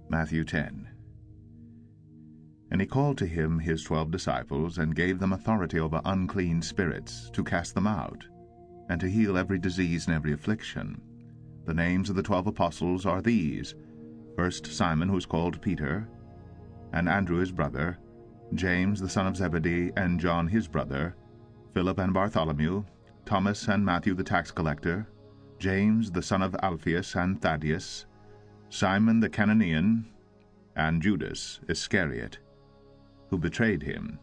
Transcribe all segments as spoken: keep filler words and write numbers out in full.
Matthew ten. And he called to him his twelve disciples, and gave them authority over unclean spirits, to cast them out, and to heal every disease and every affliction. The names of the twelve apostles are these: first Simon, who is called Peter, and Andrew his brother, James the son of Zebedee, and John his brother, Philip and Bartholomew, Thomas and Matthew the tax collector, James the son of Alphaeus and Thaddeus, Simon the Cananean, and Judas Iscariot, who betrayed him.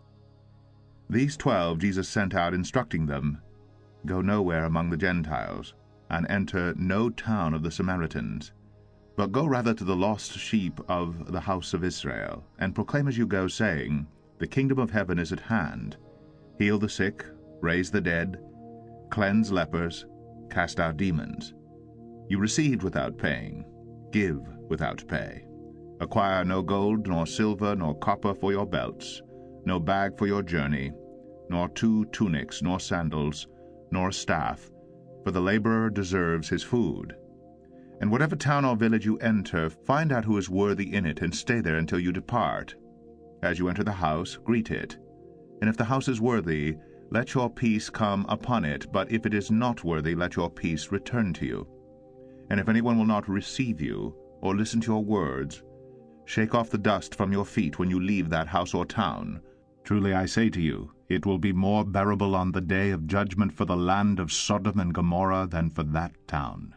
These twelve Jesus sent out, instructing them, Go nowhere among the Gentiles, and enter no town of the Samaritans, but go rather to the lost sheep of the house of Israel, and proclaim as you go, saying, The kingdom of heaven is at hand. Heal the sick, raise the dead, cleanse lepers, cast out demons. You received without paying, give without pay. Acquire no gold, nor silver, nor copper for your belts, no bag for your journey, nor two tunics, nor sandals, nor a staff, for the laborer deserves his food. And whatever town or village you enter, find out who is worthy in it, and stay there until you depart. As you enter the house, greet it. And if the house is worthy, let your peace come upon it, but if it is not worthy, let your peace return to you. And if anyone will not receive you, or listen to your words, shake off the dust from your feet when you leave that house or town. Truly I say to you, it will be more bearable on the day of judgment for the land of Sodom and Gomorrah than for that town.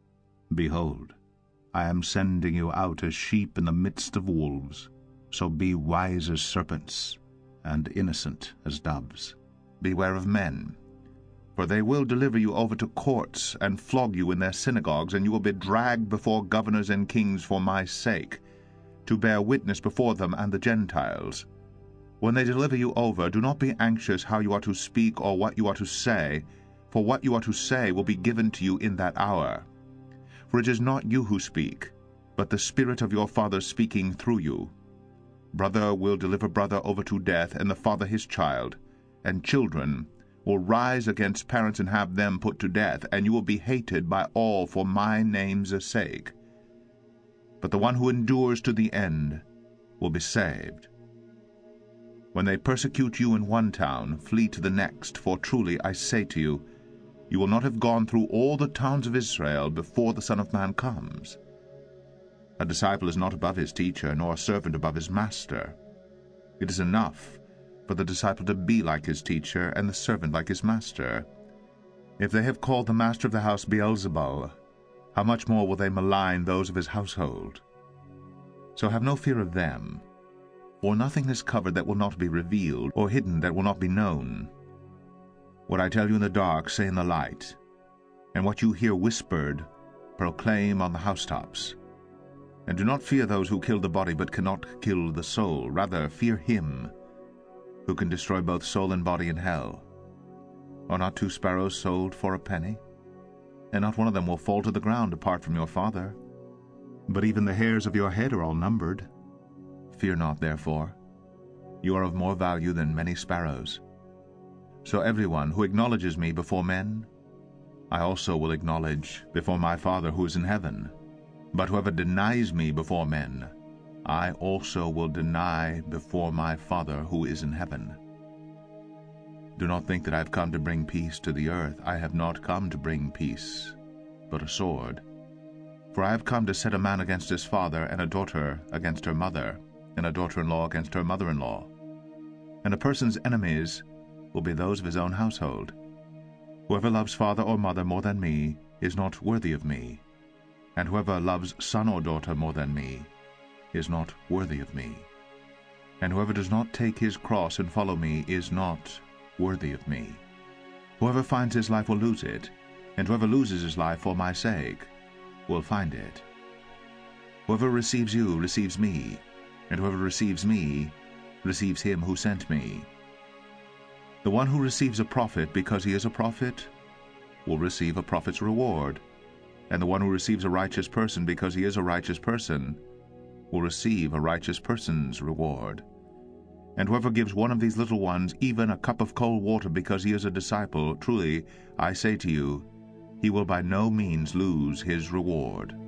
Behold, I am sending you out as sheep in the midst of wolves. So be wise as serpents, and innocent as doves. Beware of men, for they will deliver you over to courts, and flog you in their synagogues, and you will be dragged before governors and kings for my sake, to bear witness before them and the Gentiles. When they deliver you over, do not be anxious how you are to speak or what you are to say, for what you are to say will be given to you in that hour. For it is not you who speak, but the Spirit of your Father speaking through you. Brother will deliver brother over to death, and the father his child, and children will rise against parents and have them put to death, and you will be hated by all for my name's sake. But the one who endures to the end will be saved. When they persecute you in one town, flee to the next, for truly I say to you, you will not have gone through all the towns of Israel before the Son of Man comes. A disciple is not above his teacher, nor a servant above his master. It is enough for the disciple to be like his teacher, and the servant like his master. If they have called the master of the house Beelzebul, how much more will they malign those of his household? So have no fear of them, for nothing is covered that will not be revealed, or hidden that will not be known. What I tell you in the dark, say in the light, and what you hear whispered, proclaim on the housetops. And do not fear those who kill the body but cannot kill the soul. Rather, fear him who can destroy both soul and body in hell. Are not two sparrows sold for a penny? And not one of them will fall to the ground apart from your Father. But even the hairs of your head are all numbered. Fear not, therefore. You are of more value than many sparrows. So everyone who acknowledges me before men, I also will acknowledge before my Father who is in heaven. But whoever denies me before men, I also will deny before my Father who is in heaven. Do not think that I have come to bring peace to the earth. I have not come to bring peace, but a sword. For I have come to set a man against his father, and a daughter against her mother, and a daughter-in-law against her mother-in-law. And a person's enemies will be those of his own household. Whoever loves father or mother more than me is not worthy of me, and whoever loves son or daughter more than me is not worthy of me. And whoever does not take his cross and follow me is not worthy of me. Whoever finds his life will lose it, and whoever loses his life for my sake will find it. Whoever receives you receives me, and whoever receives me receives him who sent me. The one who receives a prophet because he is a prophet will receive a prophet's reward, and the one who receives a righteous person because he is a righteous person will receive a righteous person's reward. And whoever gives one of these little ones even a cup of cold water because he is a disciple, truly, I say to you, he will by no means lose his reward.